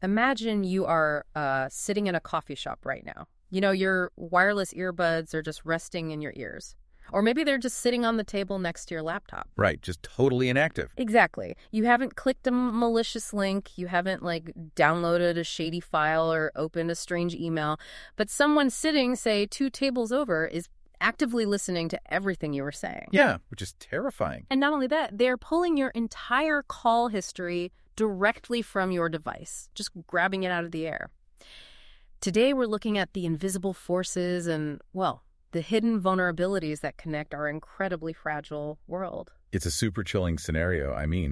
Imagine you are sitting in a coffee shop right now. You know, your wireless earbuds are just resting in your ears. Or maybe they're just sitting on the table next to your laptop. Right, just totally inactive. Exactly. You haven't clicked a malicious link. You haven't, downloaded a shady file or opened a strange email. But someone sitting, say, 2 tables over is actively listening to everything you were saying. Yeah, which is terrifying. And not only that, they're pulling your entire call history directly from your device, just grabbing it out of the air. Today, we're looking at the invisible forces and, well, the hidden vulnerabilities that connect our incredibly fragile world. It's a super chilling scenario,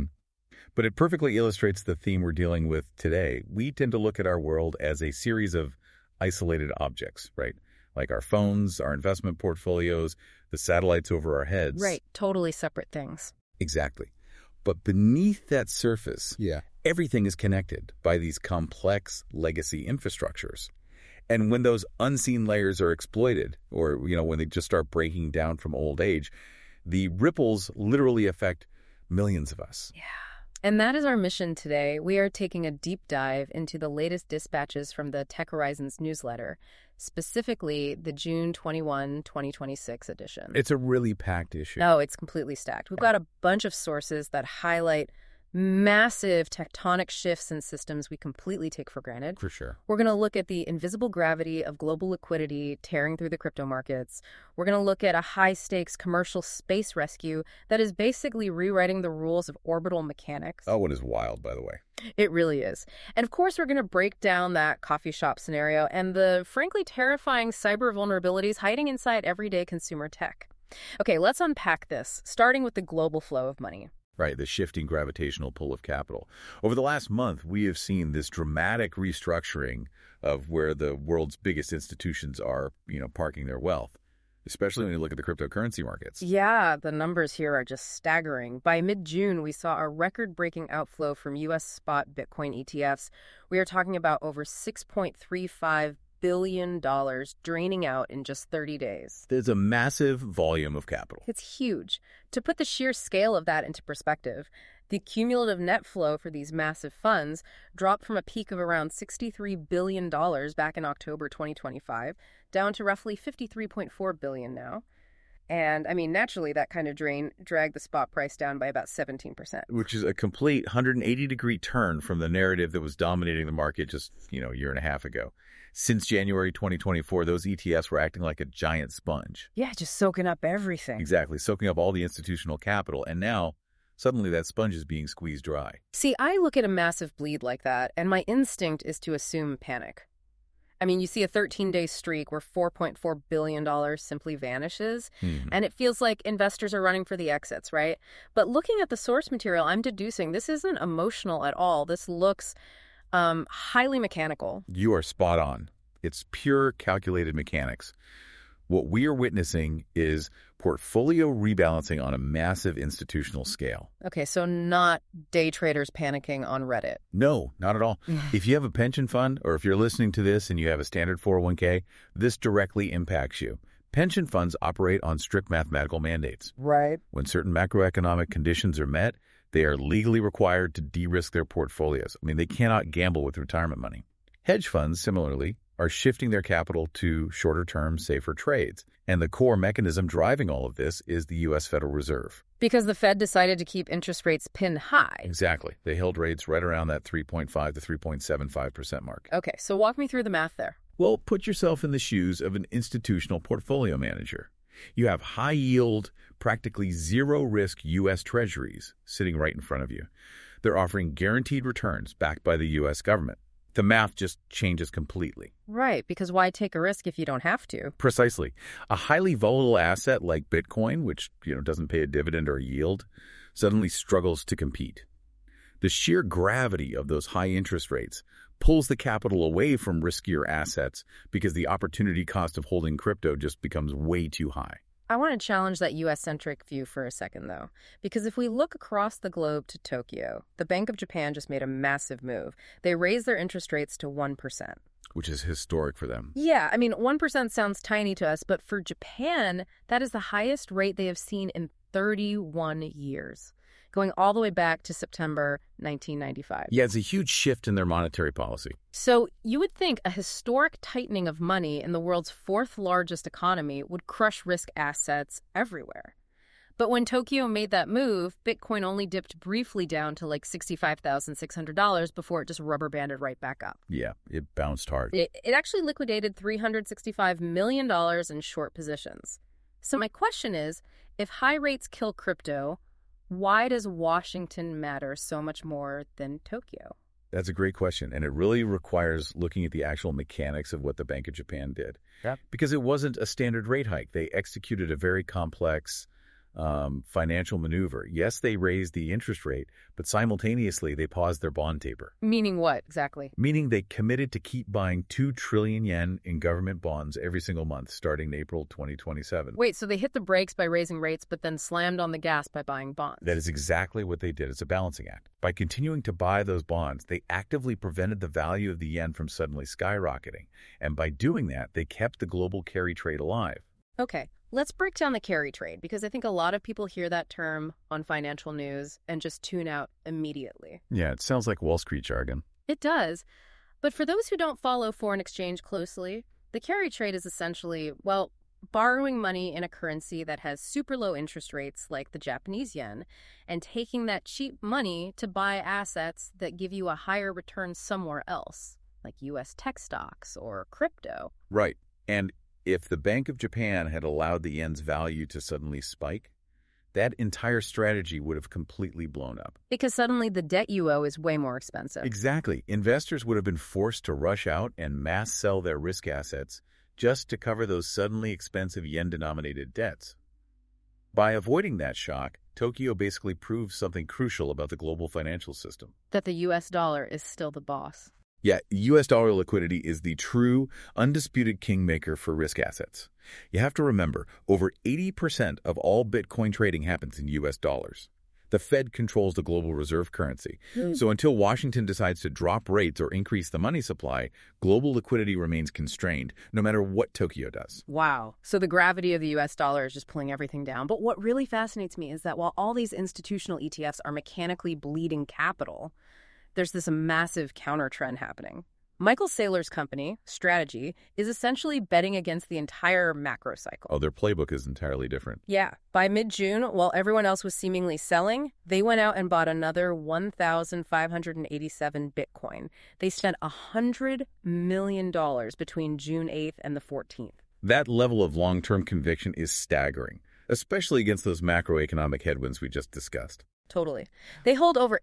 but it perfectly illustrates the theme we're dealing with today. We tend to look at our world as a series of isolated objects, right? Like our phones, our investment portfolios, the satellites over our heads. Right, totally separate things. Exactly. But beneath that surface, Yeah. everything is connected by these complex legacy infrastructures. And when those unseen layers are exploited, or, when they just start breaking down from old age, the ripples literally affect millions of us. Yeah. And that is our mission today. We are taking a deep dive into the latest dispatches from the Tech Horizons newsletter, specifically the June 21, 2026 edition. It's a really packed issue. No, it's completely stacked. We've got a bunch of sources that highlight massive tectonic shifts in systems we completely take for granted. For sure. We're going to look at the invisible gravity of global liquidity tearing through the crypto markets. We're going to look at a high-stakes commercial space rescue that is basically rewriting the rules of orbital mechanics. Oh, it is wild, by the way. It really is. And of course, we're going to break down that coffee shop scenario and the frankly terrifying cyber vulnerabilities hiding inside everyday consumer tech. Okay, let's unpack this, starting with the global flow of money. Right, the shifting gravitational pull of capital. Over the last month, we have seen this dramatic restructuring of where the world's biggest institutions are, parking their wealth, especially when you look at the cryptocurrency markets. Yeah, the numbers here are just staggering. By mid-June, we saw a record-breaking outflow from U.S. spot Bitcoin ETFs. We are talking about over $6.35 billion draining out in just 30 days. There's a massive volume of capital. It's huge. To put the sheer scale of that into perspective, the cumulative net flow for these massive funds dropped from a peak of around $63 billion back in October 2025 down to roughly $53.4 billion now. And, naturally, that kind of drain dragged the spot price down by about 17%. Which is a complete 180-degree turn from the narrative that was dominating the market just, a year and a half ago. Since January 2024, those ETFs were acting like a giant sponge. Yeah, just soaking up everything. Exactly, soaking up all the institutional capital. And now, suddenly that sponge is being squeezed dry. See, I look at a massive bleed like that, and my instinct is to assume panic. You see a 13-day streak where $4.4 billion simply vanishes, and it feels like investors are running for the exits, right? But looking at the source material, I'm deducing this isn't emotional at all. This looks highly mechanical. You are spot on. It's pure calculated mechanics. What we are witnessing is portfolio rebalancing on a massive institutional scale. Okay, so not day traders panicking on Reddit. No, not at all. If you have a pension fund, or if you're listening to this and you have a standard 401k, this directly impacts you. Pension funds operate on strict mathematical mandates. Right. When certain macroeconomic conditions are met, they are legally required to de-risk their portfolios. They cannot gamble with retirement money. Hedge funds, similarly, are shifting their capital to shorter-term, safer trades. And the core mechanism driving all of this is the U.S. Federal Reserve. Because the Fed decided to keep interest rates pinned high. Exactly. They held rates right around that 3.5 to 3.75% mark. Okay, so walk me through the math there. Well, put yourself in the shoes of an institutional portfolio manager. You have high-yield, practically zero-risk U.S. Treasuries sitting right in front of you. They're offering guaranteed returns backed by the U.S. government. The math just changes completely. Right, because why take a risk if you don't have to? Precisely. A highly volatile asset like Bitcoin, which doesn't pay a dividend or a yield, suddenly struggles to compete. The sheer gravity of those high interest rates pulls the capital away from riskier assets because the opportunity cost of holding crypto just becomes way too high. I want to challenge that U.S.-centric view for a second, though, because if we look across the globe to Tokyo, the Bank of Japan just made a massive move. They raised their interest rates to 1%. Which is historic for them. Yeah, 1% sounds tiny to us, but for Japan, that is the highest rate they have seen in 31 years. going all the way back to September 1995. Yeah, it's a huge shift in their monetary policy. So you would think a historic tightening of money in the world's fourth largest economy would crush risk assets everywhere. But when Tokyo made that move, Bitcoin only dipped briefly down to like $65,600 before it just rubber banded right back up. Yeah, it bounced hard. It actually liquidated $365 million in short positions. So my question is, if high rates kill crypto, why does Washington matter so much more than Tokyo? That's a great question, and it really requires looking at the actual mechanics of what the Bank of Japan did. Yeah. Because it wasn't a standard rate hike. They executed a very complex financial maneuver. Yes, they raised the interest rate, but simultaneously they paused their bond taper. Meaning what, exactly? Meaning they committed to keep buying 2 trillion yen in government bonds every single month starting in April 2027. Wait, so they hit the brakes by raising rates, but then slammed on the gas by buying bonds? That is exactly what they did. It's a balancing act. By continuing to buy those bonds, they actively prevented the value of the yen from suddenly skyrocketing. And by doing that, they kept the global carry trade alive. Okay, let's break down the carry trade, because I think a lot of people hear that term on financial news and just tune out immediately. Yeah, it sounds like Wall Street jargon. It does. But for those who don't follow foreign exchange closely, the carry trade is essentially, well, borrowing money in a currency that has super low interest rates like the Japanese yen and taking that cheap money to buy assets that give you a higher return somewhere else, like U.S. tech stocks or crypto. Right. And if the Bank of Japan had allowed the yen's value to suddenly spike, that entire strategy would have completely blown up. Because suddenly the debt you owe is way more expensive. Exactly. Investors would have been forced to rush out and mass sell their risk assets just to cover those suddenly expensive yen-denominated debts. By avoiding that shock, Tokyo basically proved something crucial about the global financial system. That the U.S. dollar is still the boss. Yeah, U.S. dollar liquidity is the true, undisputed kingmaker for risk assets. You have to remember, over 80% of all Bitcoin trading happens in U.S. dollars. The Fed controls the global reserve currency. So until Washington decides to drop rates or increase the money supply, global liquidity remains constrained, no matter what Tokyo does. Wow. So the gravity of the U.S. dollar is just pulling everything down. But what really fascinates me is that while all these institutional ETFs are mechanically bleeding capital, there's this massive counter trend happening. Michael Saylor's company, Strategy, is essentially betting against the entire macro cycle. Oh, their playbook is entirely different. Yeah. By mid-June, while everyone else was seemingly selling, they went out and bought another 1,587 Bitcoin. They spent $100 million between June 8th and the 14th. That level of long-term conviction is staggering, especially against those macroeconomic headwinds we just discussed. Totally. They hold over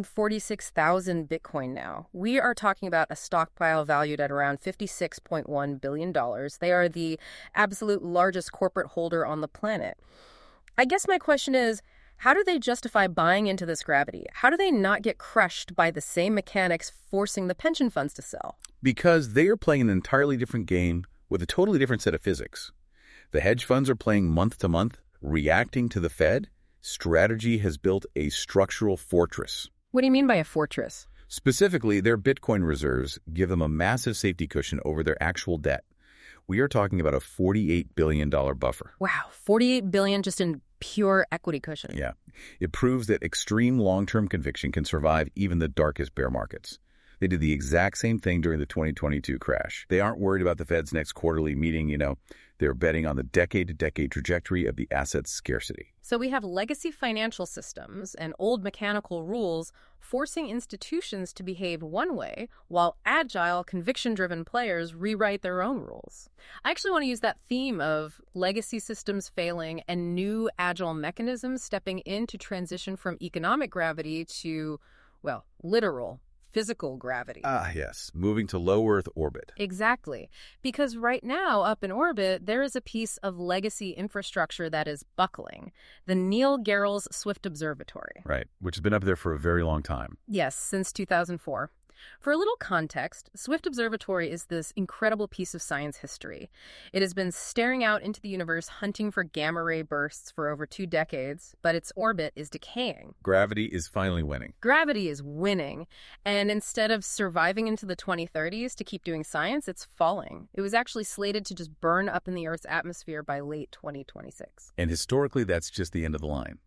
846,000 Bitcoin now. We are talking about a stockpile valued at around $56.1 billion. They are the absolute largest corporate holder on the planet. I guess my question is, how do they justify buying into this gravity? How do they not get crushed by the same mechanics forcing the pension funds to sell? Because they are playing an entirely different game with a totally different set of physics. The hedge funds are playing month to month, reacting to the Fed. Strategy has built a structural fortress. What do you mean by a fortress? Specifically, their Bitcoin reserves give them a massive safety cushion over their actual debt. We are talking about a $48 billion buffer. Wow, $48 billion just in pure equity cushion. Yeah. It proves that extreme long-term conviction can survive even the darkest bear markets. They did the exact same thing during the 2022 crash. They aren't worried about the Fed's next quarterly meeting, They're betting on the decade-to-decade trajectory of the asset's scarcity. So we have legacy financial systems and old mechanical rules forcing institutions to behave one way, while agile, conviction-driven players rewrite their own rules. I actually want to use that theme of legacy systems failing and new agile mechanisms stepping in to transition from economic gravity to, well, literal physical gravity. Ah, yes. Moving to low Earth orbit. Exactly. Because right now, up in orbit, there is a piece of legacy infrastructure that is buckling. The Neil Gehrels Swift Observatory. Right, which has been up there for a very long time. Yes, since 2004. For a little context, Swift Observatory is this incredible piece of science history. It has been staring out into the universe hunting for gamma ray bursts for over 2 decades, but its orbit is decaying. Gravity is finally winning. Gravity is winning, and instead of surviving into the 2030s to keep doing science, it's falling. It was actually slated to just burn up in the Earth's atmosphere by late 2026. And historically, that's just the end of the line.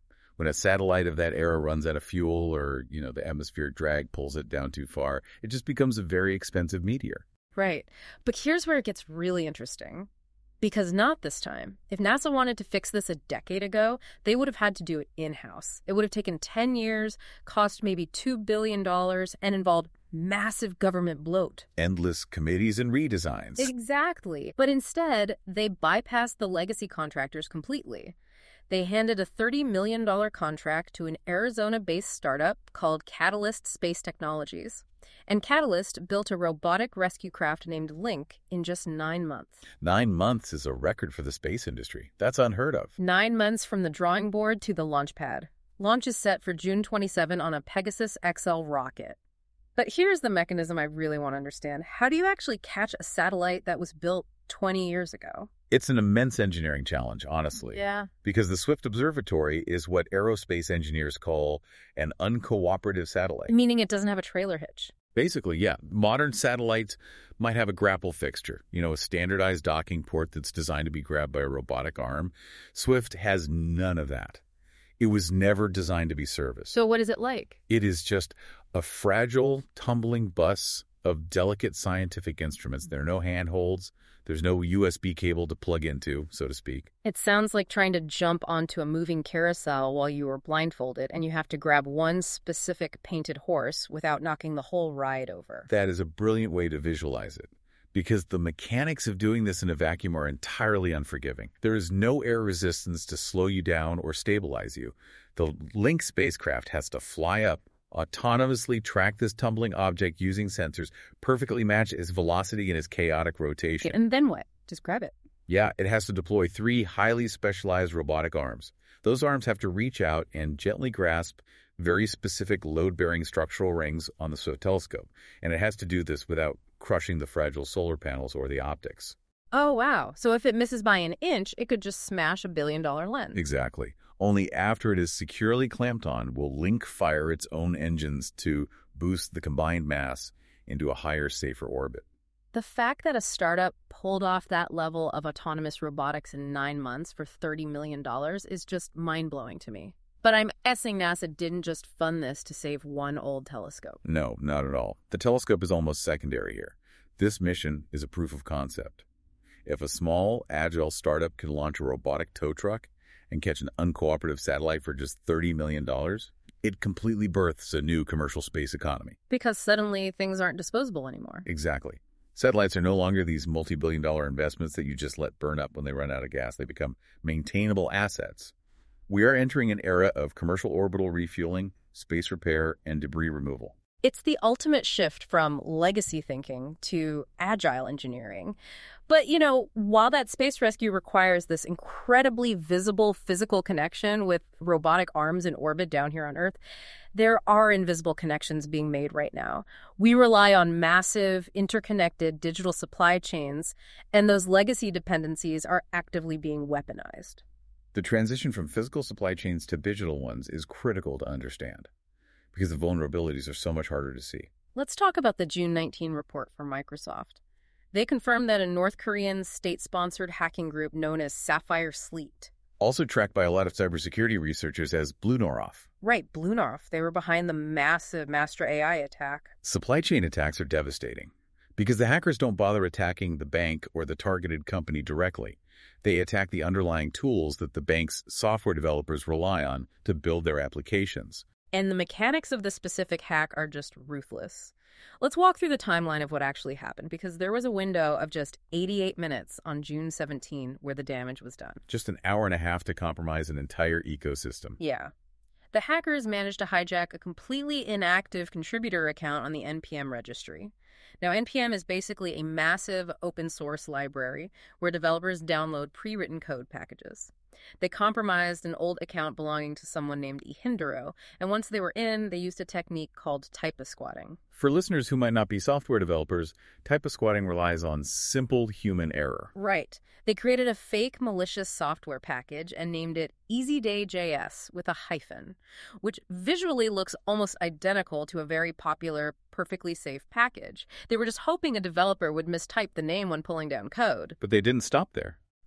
When a satellite of that era runs out of fuel or, the atmospheric drag pulls it down too far, it just becomes a very expensive meteor. Right. But here's where it gets really interesting. Because not this time. If NASA wanted to fix this a decade ago, they would have had to do it in-house. It would have taken 10 years, cost maybe $2 billion, and involved massive government bloat. Endless committees and redesigns. Exactly. But instead, they bypassed the legacy contractors completely. They handed a $30 million contract to an Arizona-based startup called Catalyst Space Technologies. And Catalyst built a robotic rescue craft named Link in just 9 months. 9 months is a record for the space industry. That's unheard of. 9 months from the drawing board to the launch pad. Launch is set for June 27 on a Pegasus XL rocket. But here's the mechanism I really want to understand. How do you actually catch a satellite that was built 20 years ago? It's an immense engineering challenge, honestly. Yeah. Because the Swift Observatory is what aerospace engineers call an uncooperative satellite. Meaning it doesn't have a trailer hitch. Basically, yeah. Modern satellites might have a grapple fixture, a standardized docking port that's designed to be grabbed by a robotic arm. Swift has none of that. It was never designed to be serviced. So what is it like? It is just a fragile, tumbling bus of delicate scientific instruments. There are no handholds. There's no USB cable to plug into, so to speak. It sounds like trying to jump onto a moving carousel while you are blindfolded and you have to grab one specific painted horse without knocking the whole ride over. That is a brilliant way to visualize it, because the mechanics of doing this in a vacuum are entirely unforgiving. There is no air resistance to slow you down or stabilize you. The Link spacecraft has to fly up, autonomously track this tumbling object using sensors, perfectly match its velocity and its chaotic rotation. And then what? Just grab it. Yeah, it has to deploy 3 highly specialized robotic arms. Those arms have to reach out and gently grasp very specific load-bearing structural rings on the Swift telescope. And it has to do this without crushing the fragile solar panels or the optics. Oh, wow. So if it misses by an inch, it could just smash $1 billion lens. Exactly. Only after it is securely clamped on will Link fire its own engines to boost the combined mass into a higher, safer orbit. The fact that a startup pulled off that level of autonomous robotics in 9 months for $30 million is just mind-blowing to me. But I'm guessing NASA didn't just fund this to save one old telescope. No, not at all. The telescope is almost secondary here. This mission is a proof of concept. If a small, agile startup can launch a robotic tow truck and catch an uncooperative satellite for just $30 million, it completely births a new commercial space economy. Because suddenly things aren't disposable anymore. Exactly. Satellites are no longer these multi-billion-dollar investments that you just let burn up when they run out of gas. They become maintainable assets. We are entering an era of commercial orbital refueling, space repair, and debris removal. It's the ultimate shift from legacy thinking to agile engineering. But, while that space rescue requires this incredibly visible physical connection with robotic arms in orbit down here on Earth, there are invisible connections being made right now. We rely on massive, interconnected digital supply chains, and those legacy dependencies are actively being weaponized. The transition from physical supply chains to digital ones is critical to understand, because the vulnerabilities are so much harder to see. Let's talk about the June 19 report from Microsoft. They confirmed that a North Korean state-sponsored hacking group known as Sapphire Sleet, also tracked by a lot of cybersecurity researchers as Bluenoroff. Right, Bluenoroff. They were behind the massive Master AI attack. Supply chain attacks are devastating because the hackers don't bother attacking the bank or the targeted company directly. They attack the underlying tools that the bank's software developers rely on to build their applications. And the mechanics of the specific hack are just ruthless. Let's walk through the timeline of what actually happened, because there was a window of just 88 minutes on June 17 where the damage was done. Just an hour and a half to compromise an entire ecosystem. Yeah. The hackers managed to hijack a completely inactive contributor account on the NPM registry. Now, NPM is basically a massive open source library where developers download pre-written code packages. They compromised an old account belonging to someone named Ihindaro, and once they were in, they used a technique called typo-squatting. For listeners who might not be software developers, typo-squatting relies on simple human error. Right. They created a fake malicious software package and named it EasyDay.js with a hyphen, which visually looks almost identical to a very popular, perfectly safe package. They were just hoping a developer would mistype the name when pulling down code. But they didn't stop there.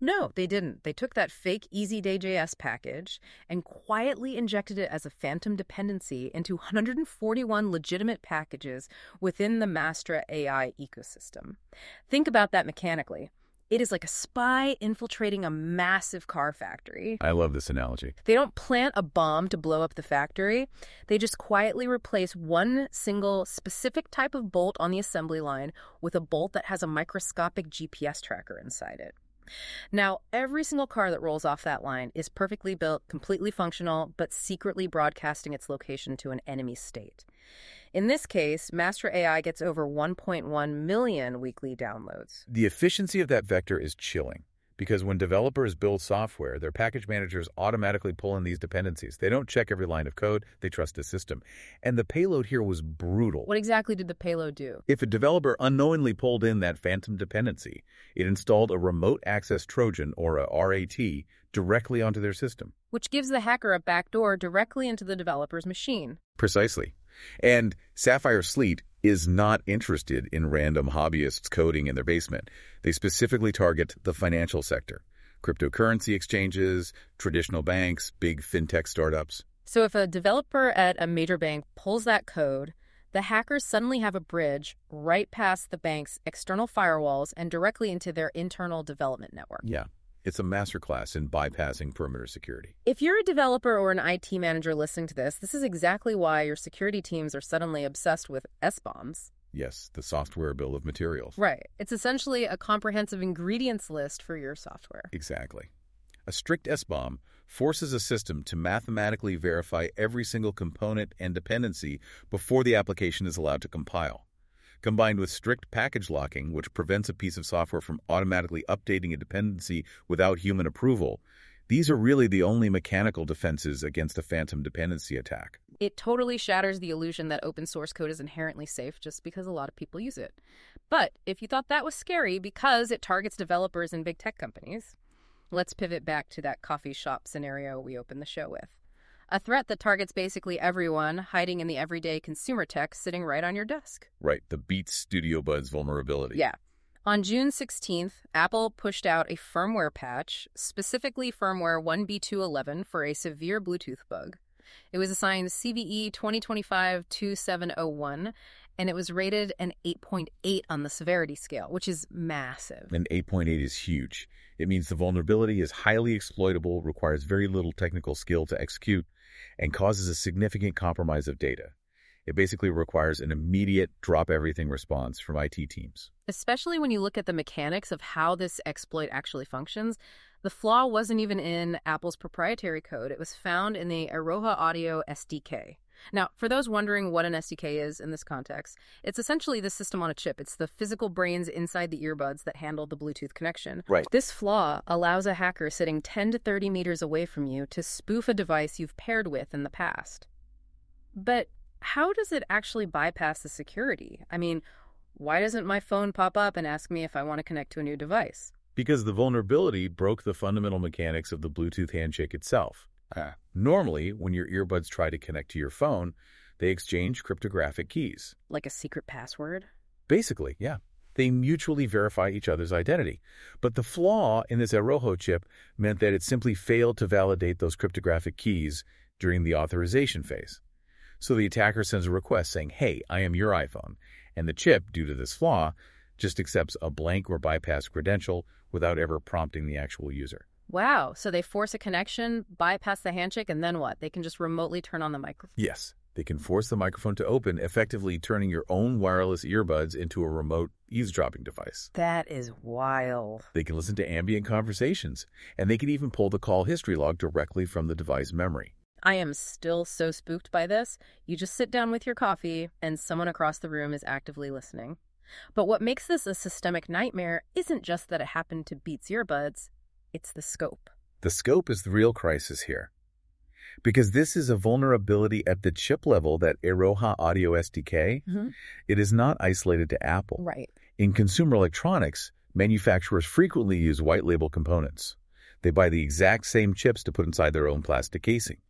No, they didn't. They took that fake EasyDay.js package and quietly injected it as a phantom dependency into 141 legitimate packages within the Mastra AI ecosystem. Think about that mechanically. It is like a spy infiltrating a massive car factory. I love this analogy. They don't plant a bomb to blow up the factory. They just quietly replace one single specific type of bolt on the assembly line with a bolt that has a microscopic GPS tracker inside it. Now, every single car that rolls off that line is perfectly built, completely functional, but secretly broadcasting its location to an enemy state. In this case, Mastra AI gets over 1.1 million weekly downloads. The efficiency of that vector is chilling, because when developers build software, their package managers automatically pull in these dependencies. They don't check every line of code, they trust the system. And the payload here was brutal. What exactly did the payload do? If a developer unknowingly pulled in that phantom dependency, it installed a remote access Trojan, or a RAT, directly onto their system. Which gives the hacker a backdoor directly into the developer's machine. Precisely. And Sapphire Sleet is not interested in random hobbyists coding in their basement. They specifically target the financial sector, cryptocurrency exchanges, traditional banks, big fintech startups. So if a developer at a major bank pulls that code, the hackers suddenly have a bridge right past the bank's external firewalls and directly into their internal development network. Yeah. It's a masterclass in bypassing perimeter security. If you're a developer or an IT manager listening to this is exactly why your security teams are suddenly obsessed with SBOMs. Yes, the software bill of materials. Right. It's essentially a comprehensive ingredients list for your software. Exactly. A strict SBOM forces a system to mathematically verify every single component and dependency before the application is allowed to compile. Combined with strict package locking, which prevents a piece of software from automatically updating a dependency without human approval, these are really the only mechanical defenses against a phantom dependency attack. It totally shatters the illusion that open source code is inherently safe just because a lot of people use it. But if you thought that was scary because it targets developers and big tech companies, let's pivot back to that coffee shop scenario we opened the show with. A threat that targets basically everyone hiding in the everyday consumer tech sitting right on your desk. Right, the Beats Studio Buds vulnerability. Yeah. On June 16th, Apple pushed out a firmware patch, specifically firmware 1B211, for a severe Bluetooth bug. It was assigned CVE 2025-2701, and it was rated an 8.8 on the severity scale, which is massive. An 8.8 is huge. It means the vulnerability is highly exploitable, requires very little technical skill to execute, and causes a significant compromise of data. It basically requires an immediate drop-everything response from IT teams. Especially when you look at the mechanics of how this exploit actually functions, the flaw wasn't even in Apple's proprietary code. It was found in the Iroha Audio SDK. Now, for those wondering what an SDK is in this context, it's essentially the system on a chip. It's the physical brains inside the earbuds that handle the Bluetooth connection. Right. This flaw allows a hacker sitting 10 to 30 meters away from you to spoof a device you've paired with in the past. But how does it actually bypass the security? I mean, why doesn't my phone pop up and ask me if I want to connect to a new device? Because the vulnerability broke the fundamental mechanics of the Bluetooth handshake itself. Normally, when your earbuds try to connect to your phone, they exchange cryptographic keys. Like a secret password? Basically, yeah. They mutually verify each other's identity. But the flaw in this Iroha chip meant that it simply failed to validate those cryptographic keys during the authorization phase. So the attacker sends a request saying, "Hey, I am your iPhone." And the chip, due to this flaw, just accepts a blank or bypassed credential without ever prompting the actual user. Wow, so they force a connection, bypass the handshake, and then what? They can just remotely turn on the microphone? Yes, they can force the microphone to open, effectively turning your own wireless earbuds into a remote eavesdropping device. That is wild. They can listen to ambient conversations, and they can even pull the call history log directly from the device memory. I am still so spooked by this. You just sit down with your coffee, and someone across the room is actively listening. But what makes this a systemic nightmare isn't just that it happened to Beats earbuds. It's the scope. The scope is the real crisis here. Because this is a vulnerability at the chip level, that Iroha Audio SDK, it is not isolated to Apple. Right. In consumer electronics, manufacturers frequently use white label components. They buy the exact same chips to put inside their own plastic casing.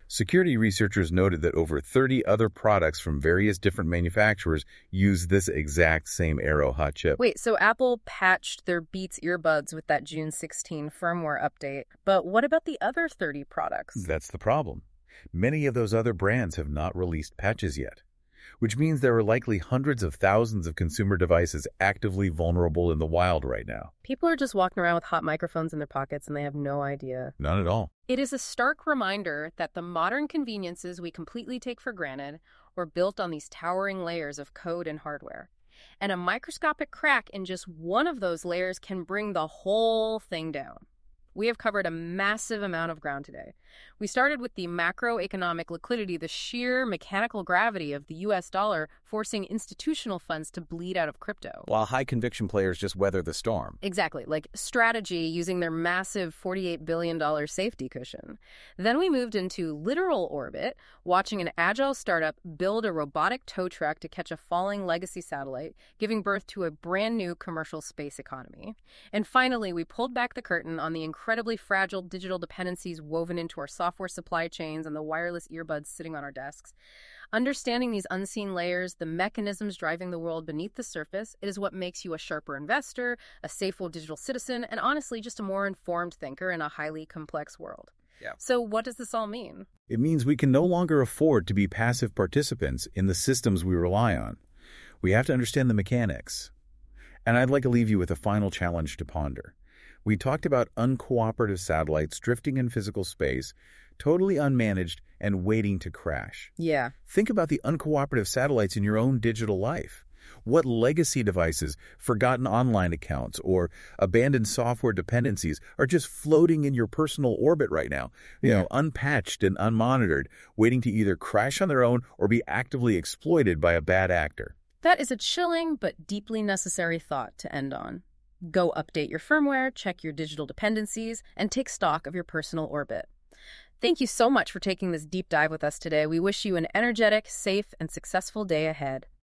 Security researchers noted that over 30 other products from various different manufacturers use this exact same Aero hot chip. Wait, so Apple patched their Beats earbuds with that June 16 firmware update, but what about the other 30 products? That's the problem. Many of those other brands have not released patches yet, which means there are likely hundreds of thousands of consumer devices actively vulnerable in the wild right now. People are just walking around with hot microphones in their pockets and they have no idea. Not at all. It is a stark reminder that the modern conveniences we completely take for granted were built on these towering layers of code and hardware. And a microscopic crack in just one of those layers can bring the whole thing down. We have covered a massive amount of ground today. We started with the macroeconomic liquidity, the sheer mechanical gravity of the U.S. dollar forcing institutional funds to bleed out of crypto. While high-conviction players just weather the storm. Exactly, like Strategy using their massive $48 billion safety cushion. Then we moved into literal orbit, watching an agile startup build a robotic tow truck to catch a falling legacy satellite, giving birth to a brand new commercial space economy. And finally, we pulled back the curtain on the incredibly fragile digital dependencies woven into our software supply chains and the wireless earbuds sitting on our desks. Understanding these unseen layers, the mechanisms driving the world beneath the surface, it is what makes you a sharper investor, a safer digital citizen, and honestly, just a more informed thinker in a highly complex world. Yeah. So what does this all mean? It means we can no longer afford to be passive participants in the systems we rely on. We have to understand the mechanics. And I'd like to leave you with a final challenge to ponder. We talked about uncooperative satellites drifting in physical space, totally unmanaged and waiting to crash. Yeah. Think about the uncooperative satellites in your own digital life. What legacy devices, forgotten online accounts, or abandoned software dependencies are just floating in your personal orbit right now, unpatched and unmonitored, waiting to either crash on their own or be actively exploited by a bad actor? That is a chilling but deeply necessary thought to end on. Go update your firmware, check your digital dependencies, and take stock of your personal orbit. Thank you so much for taking this deep dive with us today. We wish you an energetic, safe, and successful day ahead.